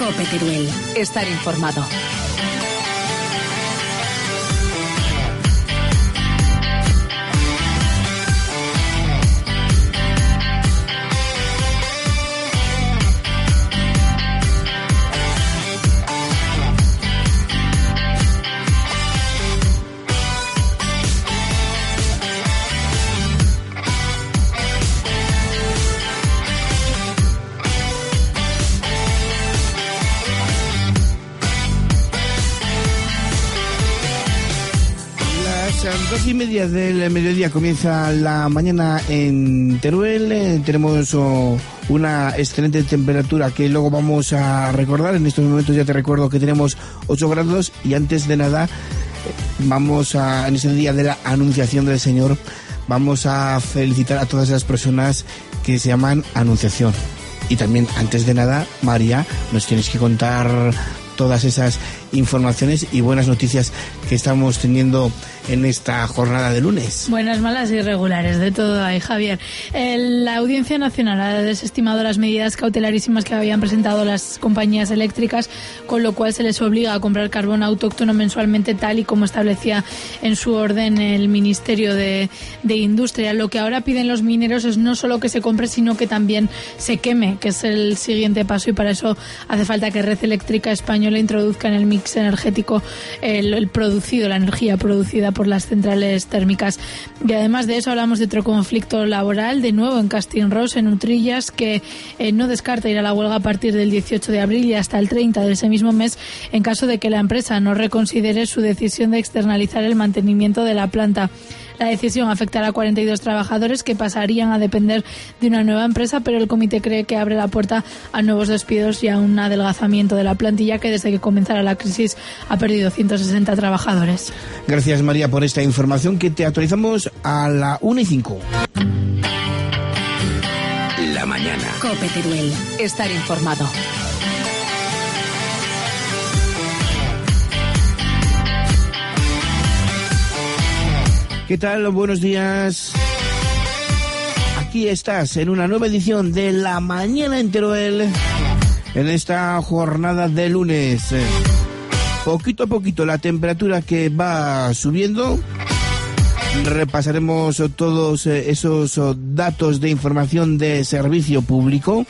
COPE Teruel. Estar informado. Las 12:30 del mediodía comienza la mañana en Teruel. Tenemos una excelente temperatura que luego vamos a recordar. En estos momentos ya te recuerdo que tenemos 8 grados y antes de nada en ese día de la Anunciación del Señor, vamos a felicitar a todas esas personas que se llaman Anunciación. Y también antes de nada, María, nos tienes que contar todas esas informaciones y buenas noticias que estamos teniendo en esta jornada de lunes. Buenas, malas y regulares, de todo hay, Javier. La Audiencia Nacional ha desestimado las medidas cautelarísimas que habían presentado las compañías eléctricas, con lo cual se les obliga a comprar carbón autóctono mensualmente, tal y como establecía en su orden el Ministerio de Industria. Lo que ahora piden los mineros es no solo que se compre, sino que también se queme, que es el siguiente paso, y para eso hace falta que Red Eléctrica Española introduzca en el mix energético la energía producida por las centrales térmicas. Y además de eso hablamos de otro conflicto laboral, de nuevo en Castinros, en Utrillas, que no descarta ir a la huelga a partir del 18 de abril y hasta el 30 de ese mismo mes, en caso de que la empresa no reconsidere su decisión de externalizar el mantenimiento de la planta. La decisión afectará a 42 trabajadores que pasarían a depender de una nueva empresa, pero el comité cree que abre la puerta a nuevos despidos y a un adelgazamiento de la plantilla, que desde que comenzara la crisis ha perdido 160 trabajadores. Gracias, María, por esta información que te actualizamos a la 1:05. La mañana. COPE Teruel. Estar informado. ¿Qué tal? Buenos días. Aquí estás en una nueva edición de La Mañana en Teruel, en esta jornada de lunes. Poquito a poquito la temperatura que va subiendo. Repasaremos todos esos datos de información de servicio público.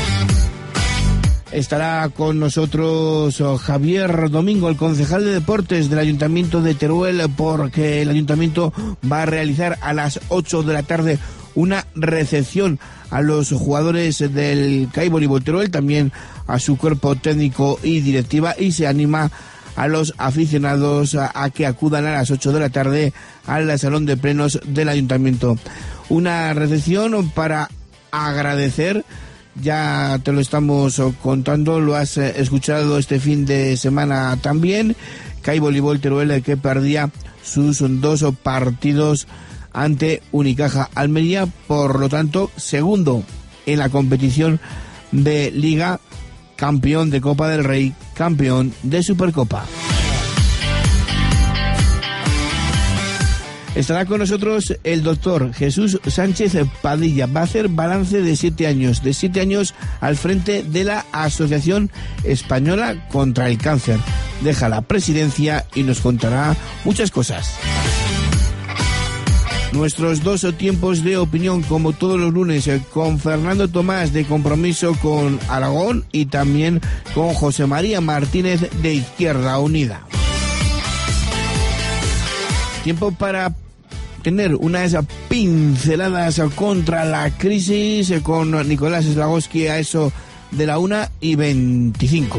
Estará con nosotros Javier Domingo, el concejal de deportes del Ayuntamiento de Teruel, porque el Ayuntamiento va a realizar a las 8 de la tarde una recepción a los jugadores del CAI Voleibol Teruel, también a su cuerpo técnico y directiva, y se anima a los aficionados a que acudan a las 8 de la tarde al salón de plenos del Ayuntamiento. Una recepción para agradecer. Ya te lo estamos contando, lo has escuchado este fin de semana también. CAI Voleibol Teruel, que perdía sus 2 partidos ante Unicaja Almería, por lo tanto, segundo en la competición de Liga, campeón de Copa del Rey, campeón de Supercopa. Estará con nosotros el doctor Jesús Sánchez Padilla. Va a hacer balance de 7 años, al frente de la Asociación Española contra el Cáncer. Deja la presidencia y nos contará muchas cosas. Nuestros 2 tiempos de opinión, como todos los lunes, con Fernando Tomás de Compromiso con Aragón y también con José María Martínez de Izquierda Unida. Tiempo para tener unas pinceladas contra la crisis con Nicolás Slagowski a eso de la 1:25.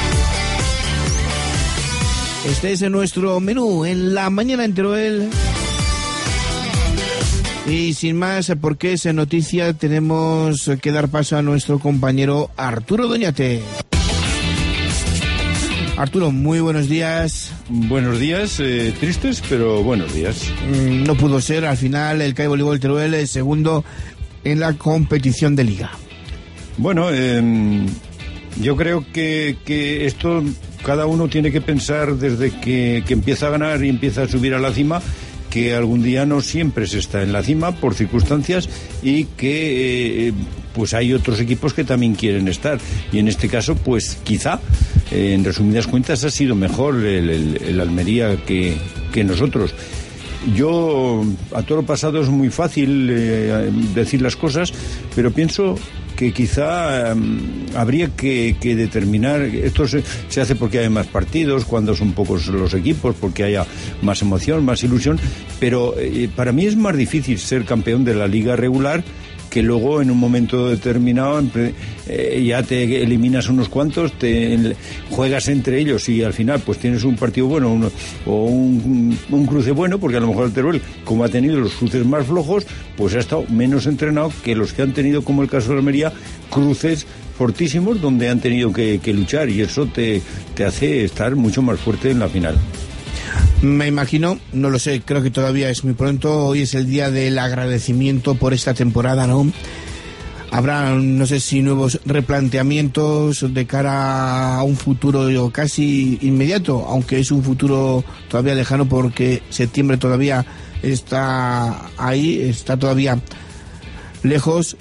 Este es nuestro menú en La Mañana en Teruel. Y sin más, porque es noticia, tenemos que dar paso a nuestro compañero Arturo Doñate. Arturo, muy buenos días. Buenos días, tristes, pero buenos días. No pudo ser, al final el CAI Voleibol Teruel es segundo en la competición de Liga. Bueno, yo creo que esto cada uno tiene que pensar desde que empieza a ganar y empieza a subir a la cima, que algún día no siempre se está en la cima por circunstancias y que pues hay otros equipos que también quieren estar, y en este caso pues quizá en resumidas cuentas ha sido mejor el Almería que nosotros. Yo, a toro pasado es muy fácil decir las cosas, pero pienso que quizá habría que determinar, esto se hace porque hay más partidos, cuando son pocos los equipos, porque haya más emoción, más ilusión, pero para mí es más difícil ser campeón de la liga regular, que luego en un momento determinado ya te eliminas unos cuantos, juegas entre ellos y al final pues tienes un partido bueno o un cruce bueno, porque a lo mejor el Teruel, como ha tenido los cruces más flojos, pues ha estado menos entrenado que los que han tenido, como el caso de Almería, cruces fortísimos donde han tenido que luchar, y eso te hace estar mucho más fuerte en la final. Me imagino, no lo sé, creo que todavía es muy pronto. Hoy es el día del agradecimiento por esta temporada, ¿no? Habrá, no sé si nuevos replanteamientos de cara a un futuro casi inmediato, aunque es un futuro todavía lejano porque septiembre todavía está ahí, está todavía lejos.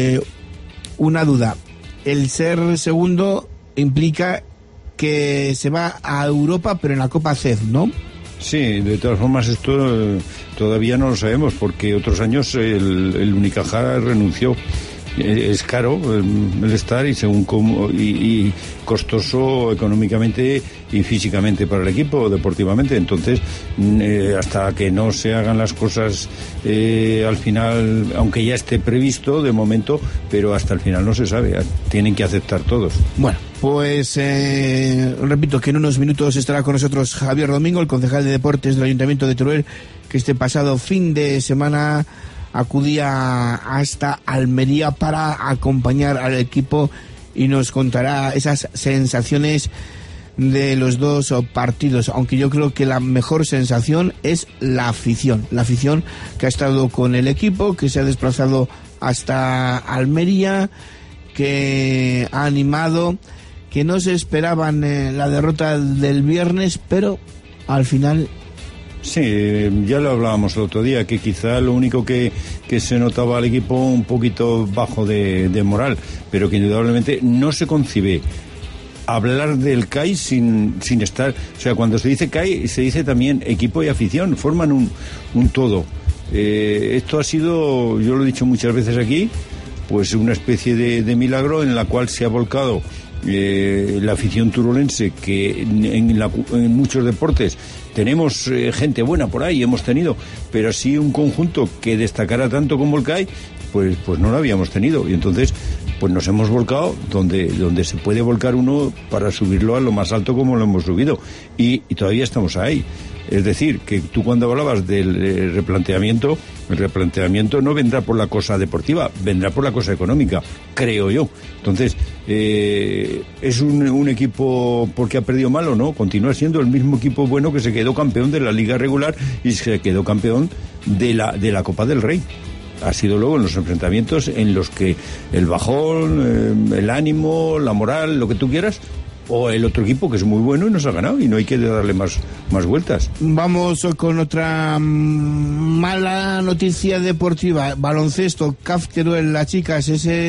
Una duda, el ser segundo implica que se va a Europa, pero en la Copa CEF, ¿no? Sí, de todas formas esto todavía no lo sabemos, porque otros años el Unicaja renunció. Es caro el estar, y según y costoso económicamente y físicamente para el equipo, deportivamente. Entonces, hasta que no se hagan las cosas al final, aunque ya esté previsto de momento, pero hasta el final no se sabe, tienen que aceptar todos. Bueno, pues repito que en unos minutos estará con nosotros Javier Domingo, el concejal de deportes del Ayuntamiento de Teruel, que este pasado fin de semana acudía hasta Almería para acompañar al equipo y nos contará esas sensaciones de los dos partidos, aunque yo creo que la mejor sensación es la afición que ha estado con el equipo, que se ha desplazado hasta Almería, que ha animado, que no se esperaban la derrota del viernes, pero al final... Sí, ya lo hablábamos el otro día, que quizá lo único que se notaba al equipo un poquito bajo de moral, pero que indudablemente no se concibe hablar del CAI sin estar... O sea, cuando se dice CAI, se dice también equipo y afición, forman un todo. Esto ha sido, yo lo he dicho muchas veces aquí, pues una especie de milagro en la cual se ha volcado la afición turolense, que en muchos deportes tenemos gente buena por ahí, hemos tenido, pero así un conjunto que destacara tanto como el CAI, pues no lo habíamos tenido, y entonces pues nos hemos volcado donde se puede volcar uno para subirlo a lo más alto como lo hemos subido, y todavía estamos ahí. Es decir, que tú cuando hablabas del replanteamiento, el replanteamiento no vendrá por la cosa deportiva, vendrá por la cosa económica, creo yo. Entonces, ¿es un equipo porque ha perdido mal o no? Continúa siendo el mismo equipo bueno que se quedó campeón de la Liga Regular y se quedó campeón de la Copa del Rey. Ha sido luego en los enfrentamientos en los que el bajón, el ánimo, la moral, lo que tú quieras, o el otro equipo que es muy bueno y nos ha ganado, y no hay que darle más vueltas. Vamos con otra mala noticia deportiva. Baloncesto, CAF Teruel, las chicas,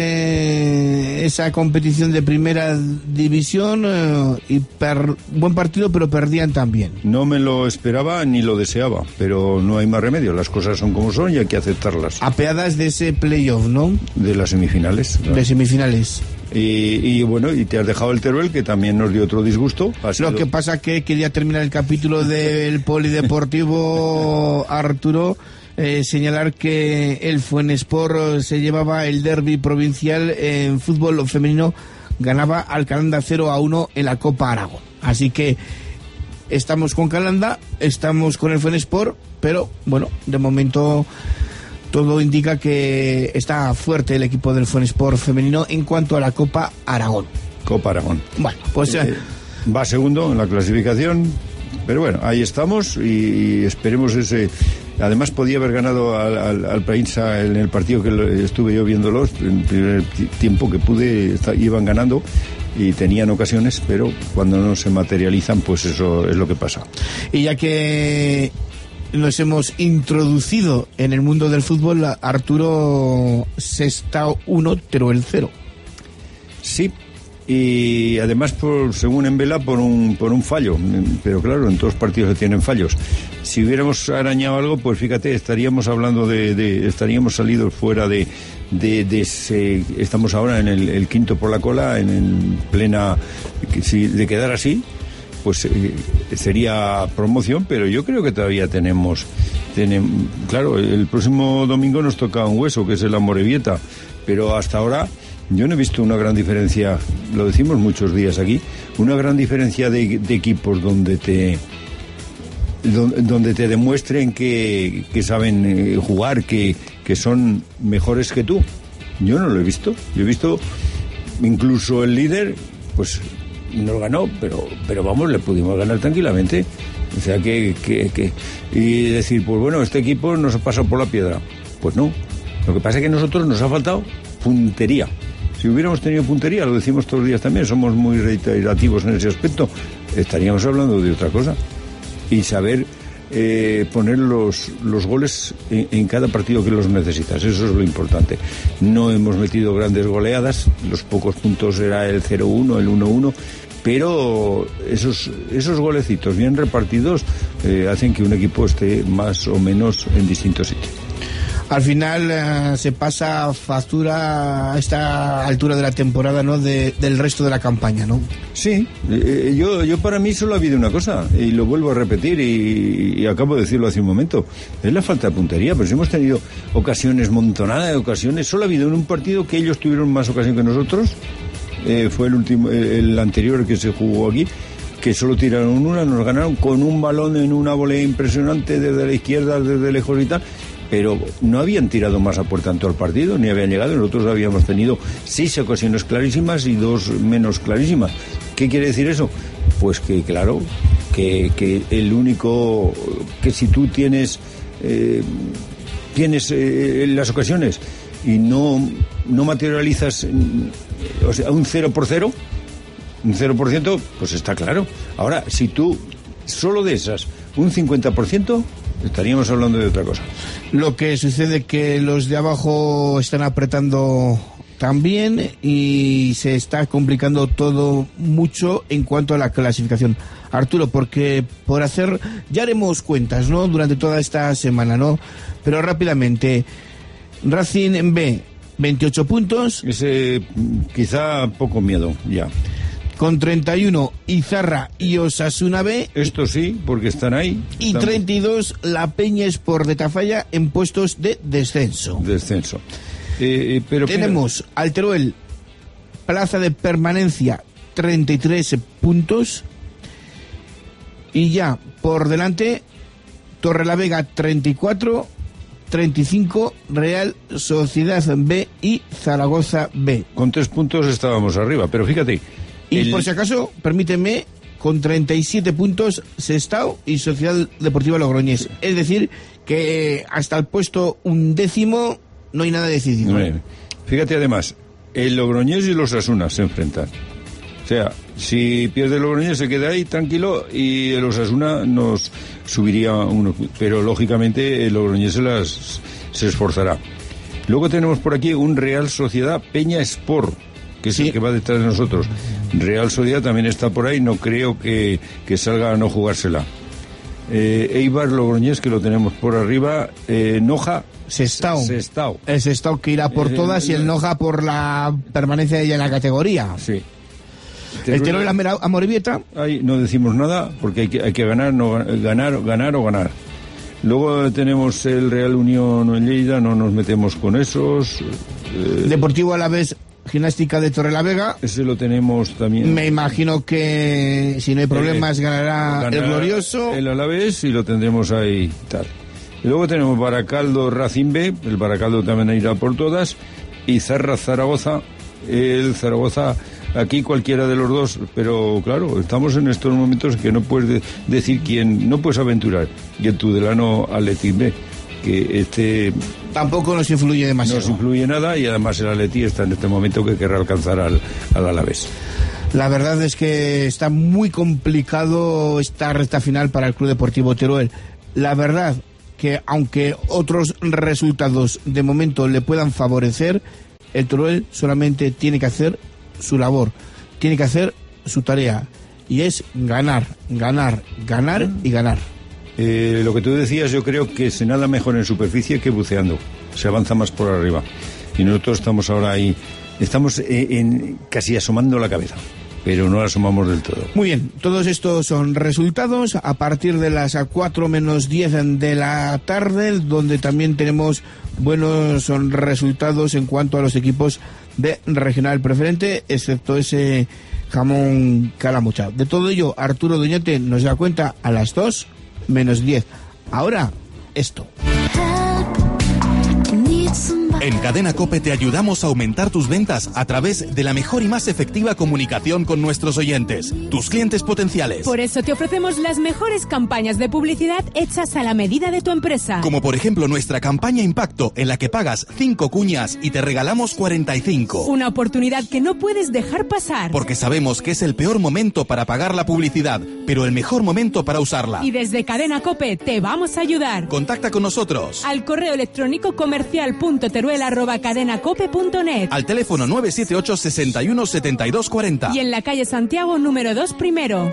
esa competición de primera división, y buen partido, pero perdían también. No me lo esperaba ni lo deseaba, pero no hay más remedio, las cosas son como son y hay que aceptarlas. Apeadas de ese playoff, ¿no? De las semifinales, ¿no? De semifinales. Y bueno, y te has dejado el Teruel, que también nos dio otro disgusto. Lo que pasa que quería terminar el capítulo del polideportivo Arturo, señalar que el Fuenesport se llevaba el derbi provincial en fútbol femenino, ganaba al Calanda 0-1 en la Copa Aragón. Así que estamos con Calanda, estamos con el Fuenesport, pero bueno, de momento todo indica que está fuerte el equipo del Fuenesport femenino en cuanto a la Copa Aragón. Copa Aragón. Bueno, pues va segundo en la clasificación, pero bueno, ahí estamos y esperemos ese. Además podía haber ganado al Painsa en el partido que estuve yo viéndolos, en el primer tiempo que pude, iban ganando y tenían ocasiones, pero cuando no se materializan, pues eso es lo que pasa. Y ya que nos hemos introducido en el mundo del fútbol, Arturo, Sestao 1, Teruel 0. Sí, y además, según en Vela, por un fallo. Pero claro, en todos los partidos se tienen fallos. Si hubiéramos arañado algo, pues fíjate, estaríamos hablando estaríamos salidos fuera de ese. Estamos ahora en el quinto por la cola, en plena. Si de quedar así, pues sería promoción, pero yo creo que todavía tenemos. Claro, el próximo domingo nos toca un hueso, que es el Amorebieta, pero hasta ahora yo no he visto una gran diferencia, lo decimos muchos días aquí, una gran diferencia de equipos donde te demuestren que saben jugar, que son mejores que tú. Yo no lo he visto. Yo he visto incluso el líder, pues nos ganó, pero vamos, le pudimos ganar tranquilamente. O sea que y decir, pues bueno, este equipo nos ha pasado por la piedra. Pues no. Lo que pasa es que a nosotros nos ha faltado puntería. Si hubiéramos tenido puntería, lo decimos todos los días también, somos muy reiterativos en ese aspecto, estaríamos hablando de otra cosa. Y saber poner los goles en cada partido que los necesitas, eso es lo importante. No hemos metido grandes goleadas, los pocos puntos era el 0-1, el 1-1, pero esos golecitos bien repartidos hacen que un equipo esté más o menos en distintos sitios. Al final se pasa factura a esta altura de la temporada, ¿no? Del resto de la campaña, ¿no? Sí, yo para mí solo ha habido una cosa, y lo vuelvo a repetir, y acabo de decirlo hace un momento, es la falta de puntería. Pues hemos tenido ocasiones, montonada de ocasiones, solo ha habido en un partido que ellos tuvieron más ocasión que nosotros, fue el anterior que se jugó aquí, que solo tiraron una, nos ganaron con un balón en una volea impresionante desde la izquierda, desde lejos y tal. Pero no habían tirado más a puerta en todo el partido, ni habían llegado. Nosotros habíamos tenido 6 ocasiones clarísimas y 2 menos clarísimas. ¿Qué quiere decir eso? Pues que, claro, que el único, que si tú tienes las ocasiones y no materializas, o sea, un 0 por 0, un 0%, pues está claro. Ahora, si tú solo de esas, un 50%, estaríamos hablando de otra cosa. Lo que sucede es que los de abajo están apretando también y se está complicando todo mucho en cuanto a la clasificación. Arturo, porque por hacer, ya haremos cuentas, ¿no? Durante toda esta semana, ¿no? Pero rápidamente, Racing en B, 28 puntos. Ese quizá poco miedo, ya. Con 31, Izarra y Osasuna B. Esto sí, porque están ahí. Y 32, La Peña Sport de Tafalla en puestos de descenso. Pero tenemos al Teruel, plaza de permanencia, 33 puntos. Y ya por delante, Torrelavega, 34, 35, Real Sociedad B y Zaragoza B. Con 3 puntos estábamos arriba, pero fíjate. Y por si acaso, permíteme, con 37 puntos, Sestao y Sociedad Deportiva Logroñés. Es decir, que hasta el puesto 11º no hay nada decidido. Fíjate además, el Logroñés y los Osasuna se enfrentan. O sea, si pierde el Logroñés se queda ahí tranquilo y el Osasuna nos subiría uno. Pero lógicamente el Logroñés se esforzará. Luego tenemos por aquí un Real Sociedad Peña Sport, que es el que va detrás de nosotros. Real Sociedad también está por ahí, no creo que salga a no jugársela. Eibar Logroñés, que lo tenemos por arriba. Noja Sestao. El Sestao que irá por todas y el Noja por la permanencia de ella en la categoría. Sí. El Teruel Amorebieta. Ahí no decimos nada porque hay que ganar o ganar. Luego tenemos el Real Unión en Lleida, no nos metemos con esos. Deportivo Alavés, Gimnástica de Torrelavega. Ese lo tenemos también. Me imagino que si no hay problemas ganará el Glorioso. El Alavés y lo tendremos ahí tal. Y luego tenemos Baracaldo Racing B, el Baracaldo también irá por todas, y Zaragoza, el Zaragoza, aquí cualquiera de los dos, pero claro, estamos en estos momentos que no puedes decir quién, no puedes aventurar, y el Tudelano Athletic B, que tampoco nos influye demasiado. No nos influye nada, y además el Athletic está en este momento que querrá alcanzar al Alavés. La verdad es que está muy complicado esta recta final para el Club Deportivo Teruel. La verdad que aunque otros resultados de momento le puedan favorecer, el Teruel solamente tiene que hacer su labor, tiene que hacer su tarea, y es ganar, ganar, ganar y ganar. Lo que tú decías, yo creo que se nada mejor en superficie que buceando, se avanza más por arriba, y nosotros estamos ahora ahí, estamos casi asomando la cabeza, pero no la asomamos del todo. Muy bien, todos estos son resultados a partir de las 4 menos 10 de la tarde, donde también tenemos buenos resultados en cuanto a los equipos de regional preferente, excepto ese jamón calamocha. De todo ello, Arturo Doñate nos da cuenta a las 2 menos 10. Ahora, esto. En Cadena COPE te ayudamos a aumentar tus ventas a través de la mejor y más efectiva comunicación con nuestros oyentes, tus clientes potenciales. Por eso te ofrecemos las mejores campañas de publicidad hechas a la medida de tu empresa. Como por ejemplo nuestra campaña Impacto, en la que pagas 5 cuñas y te regalamos 45. Una oportunidad que no puedes dejar pasar. Porque sabemos que es el peor momento para pagar la publicidad, pero el mejor momento para usarla. Y desde Cadena COPE te vamos a ayudar. Contacta con nosotros. Al correo electrónico comercial.teruel@cadenacope.net. Al teléfono 978 61 72 40. Y en la calle Santiago, número 2 primero.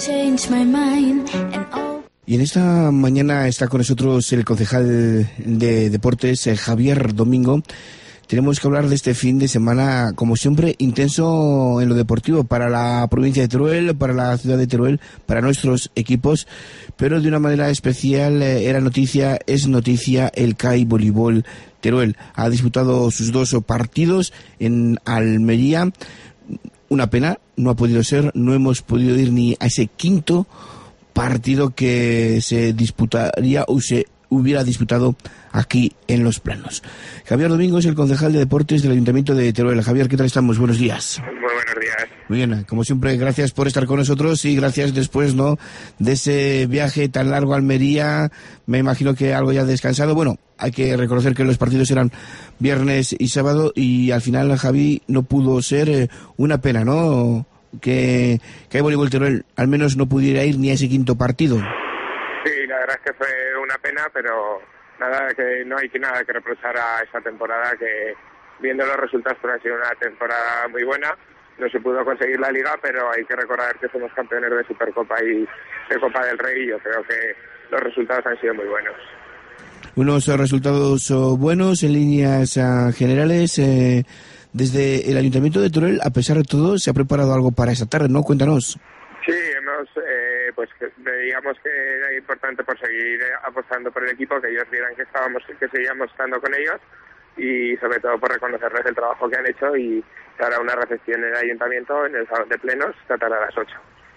Y en esta mañana está con nosotros el concejal de Deportes, Javier Domingo. Tenemos que hablar de este fin de semana, como siempre, intenso en lo deportivo para la provincia de Teruel, para la ciudad de Teruel, para nuestros equipos, pero de una manera especial es noticia el CAI Voleibol Teruel. Ha disputado sus 2 partidos en Almería. Una pena, no ha podido ser, no hemos podido ir ni a ese quinto partido que se disputaría o se hubiera disputado aquí en Los Planos. Javier Domingo es el concejal de Deportes del Ayuntamiento de Teruel. Javier, ¿qué tal estamos? Buenos días. Muy buenos días. Muy bien, como siempre, gracias por estar con nosotros y gracias después, ¿no?, de ese viaje tan largo a Almería. Me imagino que algo ya descansado. Bueno, hay que reconocer que los partidos eran viernes y sábado y al final, Javi, no pudo ser. Una pena, ¿no?, que hay Voleibol Teruel al menos no pudiera ir ni a ese quinto partido. Sí, la verdad es que fue una pena, pero nada, que no hay nada que reprochar a esa temporada, que viendo los resultados pues ha sido una temporada muy buena. No se pudo conseguir la Liga, pero hay que recordar que somos campeones de Supercopa y de Copa del Rey, y yo creo que los resultados han sido muy buenos. Unos resultados buenos en líneas generales. Desde el Ayuntamiento de Teruel, a pesar de todo, se ha preparado algo para esta tarde, ¿no? Cuéntanos. Sí, hemos, pues veíamos que era importante por seguir apostando por el equipo, que ellos vieran que seguíamos estando con ellos, y sobre todo por reconocerles el trabajo que han hecho, y hará una recepción en el Ayuntamiento, en el Salón de Plenos, esta tarde a las 8.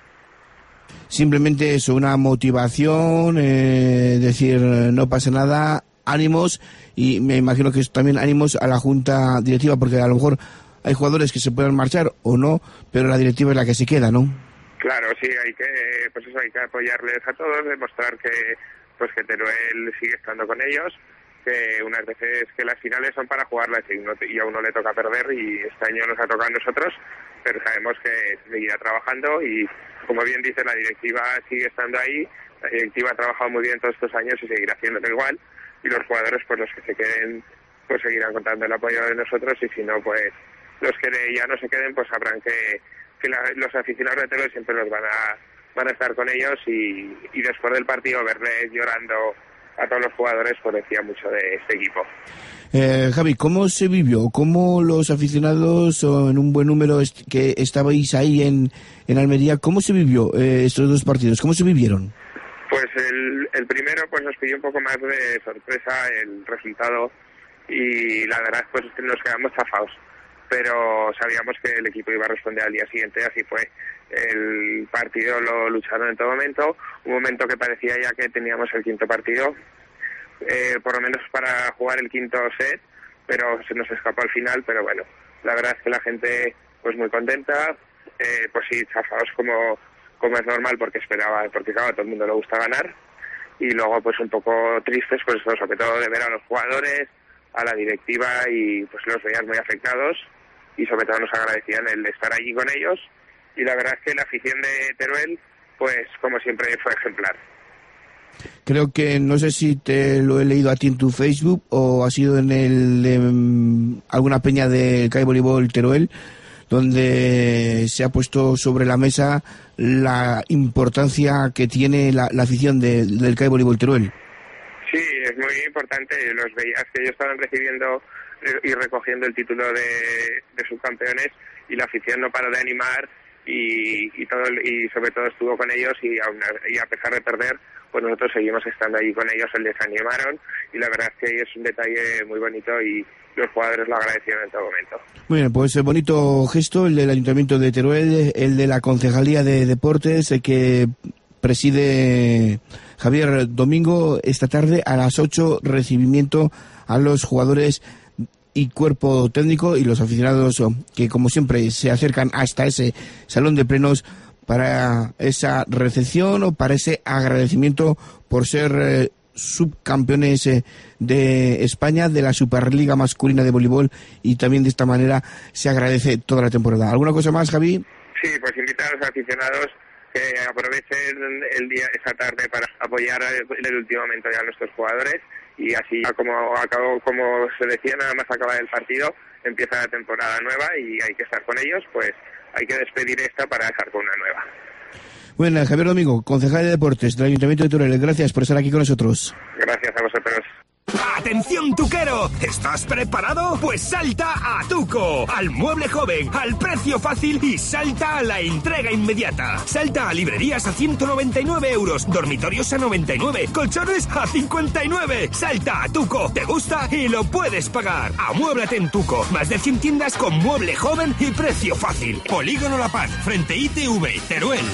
Simplemente eso, una motivación, decir, no pasa nada, ánimos, y me imagino que es también ánimos a la Junta Directiva, porque a lo mejor hay jugadores que se puedan marchar o no, pero la directiva es la que se queda, ¿no? Claro, sí, hay que apoyarles a todos, demostrar que Teruel sigue estando con ellos, que unas veces que las finales son para jugarlas y a uno le toca perder, y este año nos ha tocado a nosotros, pero sabemos que seguirá trabajando, y como bien dice, la directiva sigue estando ahí. La directiva ha trabajado muy bien todos estos años y seguirá haciéndolo igual, y los jugadores, pues los que se queden, pues seguirán contando el apoyo de nosotros, y si no, pues los que ya no se queden, pues sabrán que los aficionados de Teruel siempre los van a estar con ellos, y después del partido verles llorando a todos los jugadores, pues decía mucho de este equipo. Javi, ¿cómo se vivió? ¿Cómo los aficionados, en un buen número que estabais ahí en Almería, cómo se vivió estos 2 partidos? ¿Cómo se vivieron? Pues el primero pues nos pidió un poco más de sorpresa el resultado, y la verdad pues nos quedamos chafados, pero sabíamos que el equipo iba a responder al día siguiente, así fue. El partido lo lucharon en todo momento, un momento que parecía ya que teníamos el quinto partido, por lo menos para jugar el quinto set, pero se nos escapó al final. Pero bueno, la verdad es que la gente pues muy contenta, pues sí, chafados como es normal, porque claro, a todo el mundo le gusta ganar, y luego pues un poco tristes, pues sobre todo de ver a los jugadores, a la directiva, y pues los veían muy afectados, y sobre todo nos agradecían el estar allí con ellos, y la verdad es que la afición de Teruel, pues como siempre, fue ejemplar. Creo que, no sé si te lo he leído a ti en tu Facebook o ha sido en alguna peña del CAI Voleibol Teruel, donde se ha puesto sobre la mesa la importancia que tiene la afición del CAI Voleibol Teruel. Sí, es muy importante. Los veías que ellos estaban recibiendo y recogiendo el título de subcampeones, y la afición no paró de animar y sobre todo estuvo con ellos, y a pesar de perder, pues nosotros seguimos estando allí con ellos. Les animaron, y la verdad es que es un detalle muy bonito y los jugadores lo agradecieron en todo momento. Muy bien, pues bonito gesto el del Ayuntamiento de Teruel, el de la Concejalía de Deportes, que preside Javier Domingo. Esta tarde a las 8, recibimiento a los jugadores y cuerpo técnico y los aficionados que, como siempre, se acercan hasta ese salón de plenos para esa recepción o para ese agradecimiento por ser subcampeones de España de la Superliga masculina de voleibol, y también de esta manera se agradece toda la temporada. ¿Alguna cosa más, Javi? Sí, pues invitar a los aficionados que aprovechen el día, esa tarde, para apoyar en el último momento ya a nuestros jugadores, y así, como se decía, nada más acabar el partido, empieza la temporada nueva y hay que estar con ellos, pues hay que despedir esta para dejar con una nueva. Bueno, Javier Domingo, concejal de Deportes del Ayuntamiento de Teruel, gracias por estar aquí con nosotros. Gracias a vosotros. ¡Atención, tuquero! ¿Estás preparado? Pues salta a Tuco, al mueble joven, al precio fácil, y salta a la entrega inmediata. Salta a librerías a 199 euros, dormitorios a 99, colchones a 59. Salta a Tuco, te gusta y lo puedes pagar. Amuéblate en Tuco, más de 100 tiendas con mueble joven y precio fácil. Polígono La Paz, frente ITV, Teruel.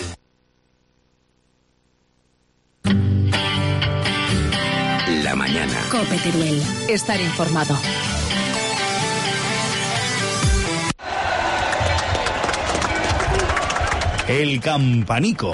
La mañana. COPE Teruel. Estar informado. El Campanico.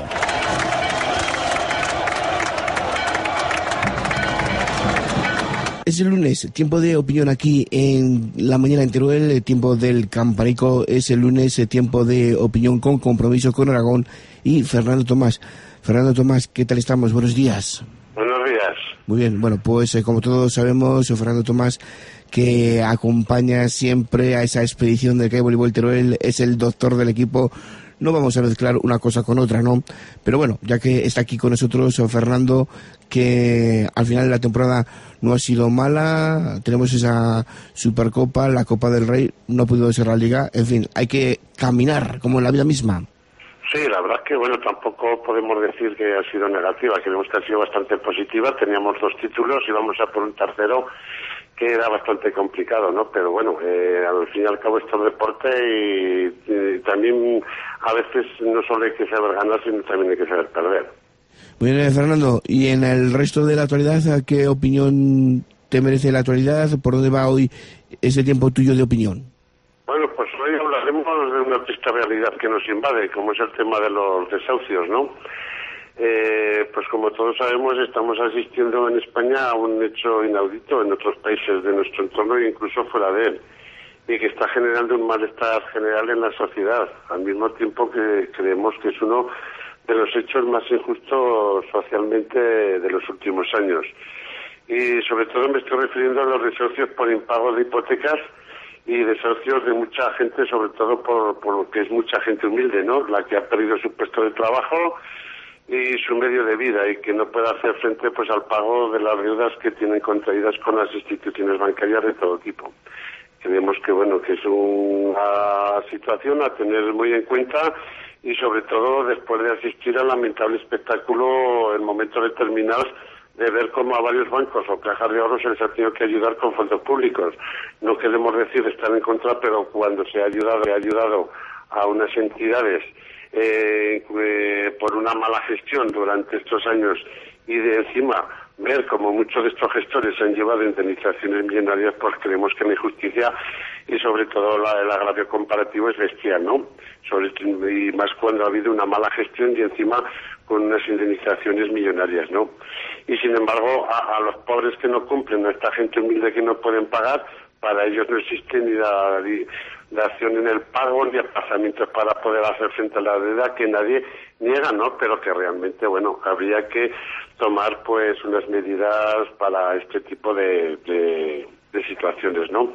Es el lunes, tiempo de opinión aquí en La Mañana en Teruel, el tiempo del Campanico. Es el lunes, tiempo de opinión con compromiso con Aragón y Fernando Tomás. Fernando Tomás, ¿qué tal estamos? Buenos días. Buenos días. Muy bien, bueno, pues como todos sabemos, Fernando Tomás, que acompaña siempre a esa expedición del CAI Voleibol Teruel, es el doctor del equipo. No vamos a mezclar una cosa con otra, ¿no? Pero bueno, ya que está aquí con nosotros Fernando, que al final de la temporada no ha sido mala, tenemos esa Supercopa, la Copa del Rey, no ha podido ser la Liga, en fin, hay que caminar como en la vida misma. Sí, la verdad es que, bueno, tampoco podemos decir que ha sido negativa, creemos que ha sido bastante positiva. Teníamos 2 títulos, íbamos a por un tercero, que era bastante complicado, ¿no? Pero bueno, al fin y al cabo esto es deporte y también a veces no solo hay que saber ganar, sino también hay que saber perder. Muy bien, Fernando, y en el resto de la actualidad, ¿qué opinión te merece la actualidad? ¿Por dónde va hoy ese tiempo tuyo de opinión? Bueno, pues hoy hablaremos de una triste realidad que nos invade, como es el tema de los desahucios, ¿no? Pues como todos sabemos, estamos asistiendo en España a un hecho inaudito en otros países de nuestro entorno e incluso fuera de él, y que está generando un malestar general en la sociedad, al mismo tiempo que creemos que es uno de los hechos más injustos socialmente de los últimos años. Y sobre todo me estoy refiriendo a los desahucios por impago de hipotecas y desahucios de mucha gente, sobre todo por lo que es mucha gente humilde, ¿no? La que ha perdido su puesto de trabajo y su medio de vida, y que no puede hacer frente pues al pago de las deudas que tienen contraídas con las instituciones bancarias de todo tipo. Creemos que, bueno, que es una situación a tener muy en cuenta, y sobre todo después de asistir al lamentable espectáculo en momentos determinados de ver cómo a varios bancos o cajas de ahorro se les ha tenido que ayudar con fondos públicos. No queremos decir estar en contra, pero cuando se ha ayudado a unas entidades por una mala gestión durante estos años, y de encima ver como muchos de estos gestores han llevado indemnizaciones millonarias, pues creemos que la injusticia y sobre todo el agravio comparativo es bestial, ¿no? Y más cuando ha habido una mala gestión y encima con unas indemnizaciones millonarias, ¿no? Y sin embargo, a los pobres que no cumplen, a esta gente humilde que no pueden pagar, para ellos no existe de acción en el pago ni aplazamientos para poder hacer frente a la deuda que nadie niega, ¿no? Pero que realmente, bueno, habría que tomar pues unas medidas para este tipo de situaciones, ¿no?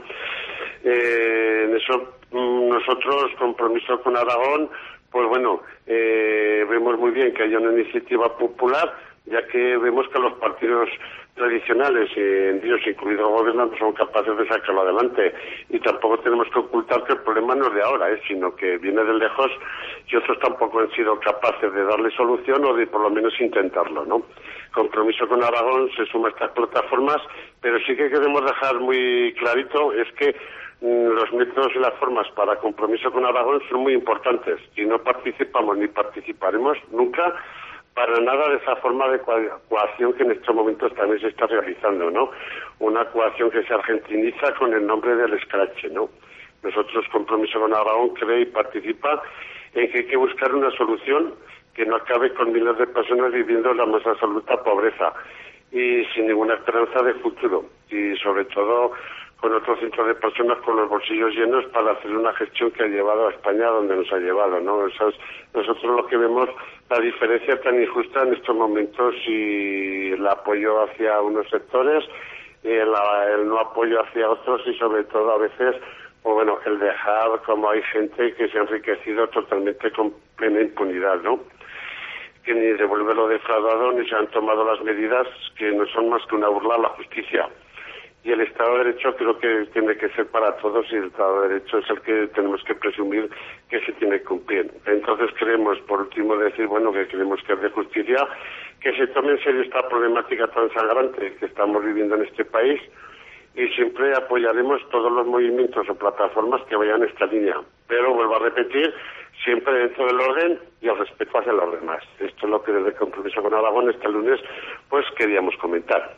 En eso nosotros, Compromiso con Aragón, pues bueno, vemos muy bien que haya una iniciativa popular, ya que vemos que los partidos tradicionales, en ellos incluido el gobierno, no son capaces de sacarlo adelante. Y tampoco tenemos que ocultar que el problema no es de ahora, sino que viene de lejos y otros tampoco han sido capaces de darle solución o de por lo menos intentarlo, ¿no? Compromiso con Aragón se suma a estas plataformas, pero sí que queremos dejar muy clarito es que los métodos y las formas para Compromiso con Aragón son muy importantes y no participamos ni participaremos nunca para nada de esa forma de coacción que en estos momentos también se está realizando, ¿no? Una coacción que se argentiniza con el nombre del escrache, ¿no? Nosotros, Compromiso con Aragón, cree y participa en que hay que buscar una solución que no acabe con miles de personas viviendo en la más absoluta pobreza y sin ninguna esperanza de futuro. Y sobre todo con otro centro de personas con los bolsillos llenos para hacer una gestión que ha llevado a España donde nos ha llevado, ¿no? Nosotros lo que vemos, la diferencia tan injusta en estos momentos y el apoyo hacia unos sectores, el no apoyo hacia otros y sobre todo a veces, pues bueno, el dejar como hay gente que se ha enriquecido totalmente con plena impunidad, ¿no? Que ni devuelve lo defraudado ni se han tomado las medidas que no son más que una burla a la justicia. Y el Estado de Derecho creo que tiene que ser para todos y el Estado de Derecho es el que tenemos que presumir que se tiene que cumplir. Entonces queremos, por último, decir, bueno, que creemos que es de justicia que se tome en serio esta problemática tan sangrante que estamos viviendo en este país y siempre apoyaremos todos los movimientos o plataformas que vayan en esta línea. Pero, vuelvo a repetir, siempre dentro del orden y el respeto hacia los demás. Esto es lo que desde Compromiso con Aragón este lunes pues queríamos comentar.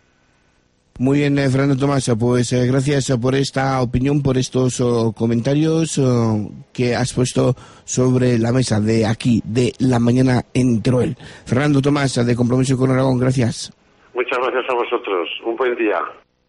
Muy bien, Fernando Tomás, pues gracias por esta opinión, por estos comentarios que has puesto sobre la mesa de aquí, de la mañana en Teruel. Fernando Tomás, de Compromiso con Aragón, gracias. Muchas gracias a vosotros. Un buen día.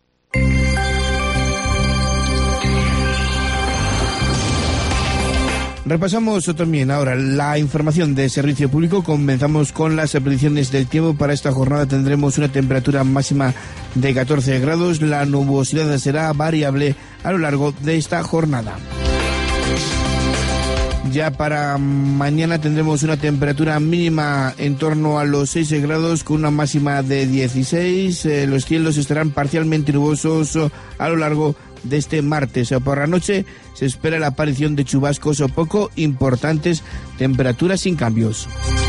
Repasamos también ahora la información de servicio público. Comenzamos con las predicciones del tiempo. Para esta jornada tendremos una temperatura máxima de 14 grados. La nubosidad será variable a lo largo de esta jornada. Ya para mañana tendremos una temperatura mínima en torno a los 6 grados con una máxima de 16. Los cielos estarán parcialmente nubosos a lo largo de este martes. Por la noche se espera la aparición de chubascos o poco importantes, temperaturas sin cambios.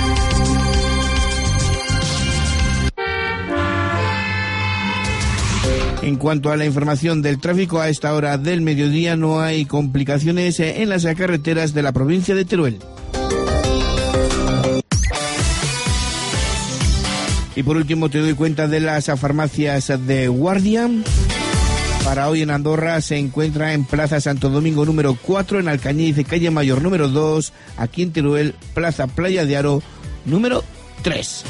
En cuanto a la información del tráfico, a esta hora del mediodía no hay complicaciones en las carreteras de la provincia de Teruel. Y por último te doy cuenta de las farmacias de guardia. Para hoy en Andorra se encuentra en Plaza Santo Domingo número 4, en Alcañiz, calle Mayor número 2, aquí en Teruel, Plaza Playa de Aro número 3.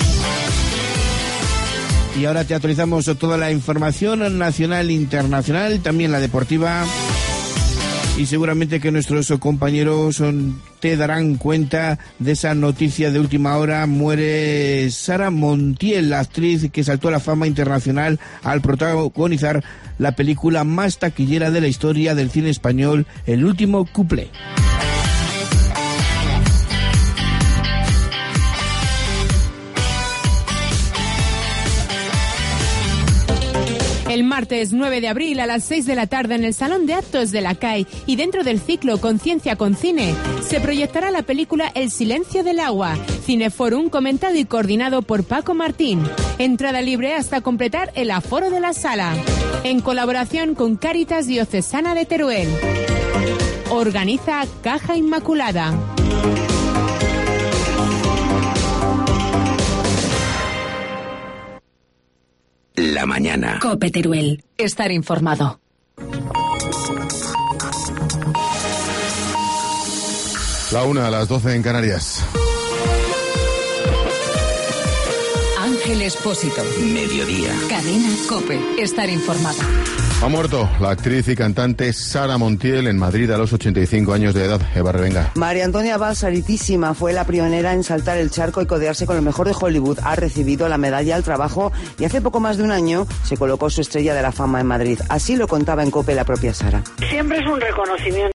Y ahora te actualizamos toda la información nacional e internacional, también la deportiva. Y seguramente que nuestros compañeros te darán cuenta de esa noticia de última hora. Muere Sara Montiel, la actriz que saltó a la fama internacional al protagonizar la película más taquillera de la historia del cine español, El último cuplé. El martes 9 de abril a las 6 de la tarde en el Salón de Actos de la CAI y dentro del ciclo Conciencia con Cine se proyectará la película El silencio del agua, Cineforum comentado y coordinado por Paco Martín. Entrada libre hasta completar el aforo de la sala. En colaboración con Cáritas Diocesana de Teruel. Organiza Caja Inmaculada. La mañana. COPE Teruel. Estar informado. La 1 a las 12 en Canarias. Ángel Expósito. Mediodía. Cadena COPE. Estar informado. Ha muerto la actriz y cantante Sara Montiel en Madrid a los 85 años de edad. Eva Revenga. María Antonia Balsaritísima fue la pionera en saltar el charco y codearse con lo mejor de Hollywood. Ha recibido la medalla al trabajo y hace poco más de un año se colocó su estrella de la fama en Madrid. Así lo contaba en COPE la propia Sara. Siempre es un reconocimiento